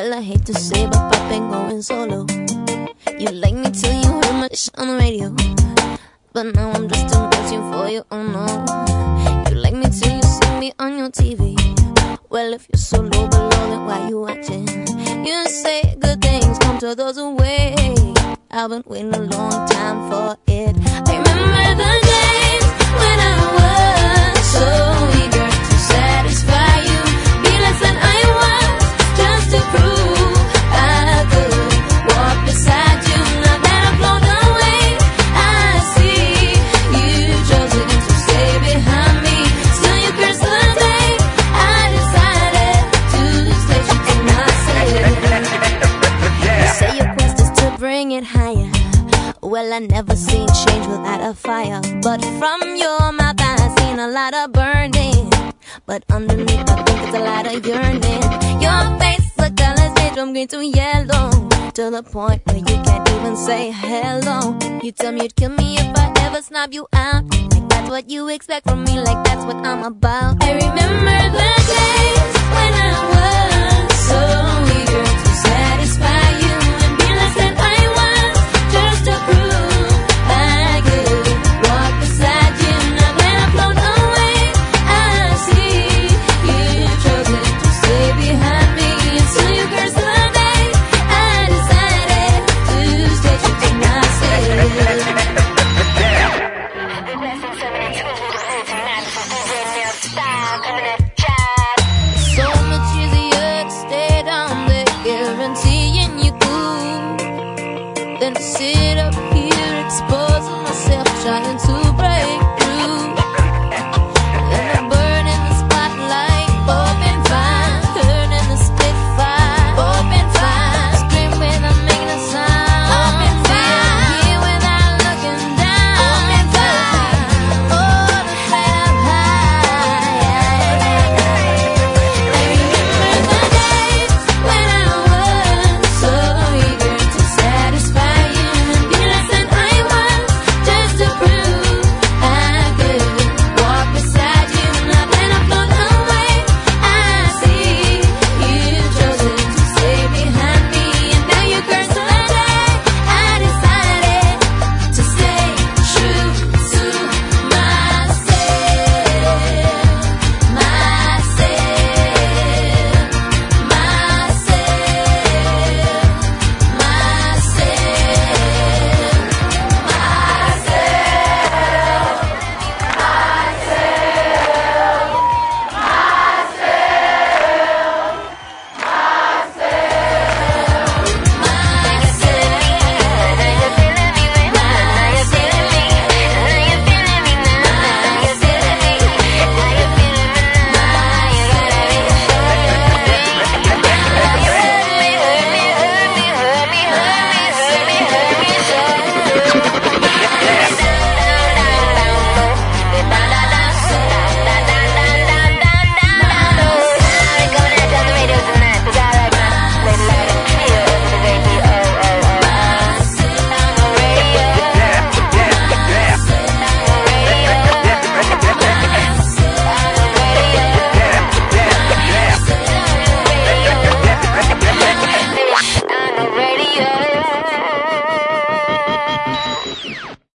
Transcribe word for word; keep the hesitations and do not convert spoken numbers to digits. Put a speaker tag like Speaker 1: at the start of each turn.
Speaker 1: Well, I hate to say, but Pop ain't going solo. You like me till you heard my sh on the radio, but now I'm just too much for you, oh no. You like me till you see me on your T V. Well, if you're so low below, then why you watching? You say good things come to those who wait. I've been waiting a long time for it. I remember the days when I was so eager to satisfy you, be less than I was, just to prove I could walk beside you. Now that I've blown away, I see you chose again to stay behind me. Still you curse the day I decided to stay true to myself. You say your quest is to bring it higher. Well, I never seen change without a fire, but from your mouth I seen a lot of burning, but underneath I think it's a lot of yearning. Your face, the colors change from green to yellow, to the point where you can't even say hello. You tell me you'd kill me if I ever snub you out, like that's what you expect from me, like that's what I'm about. I remember the days when I was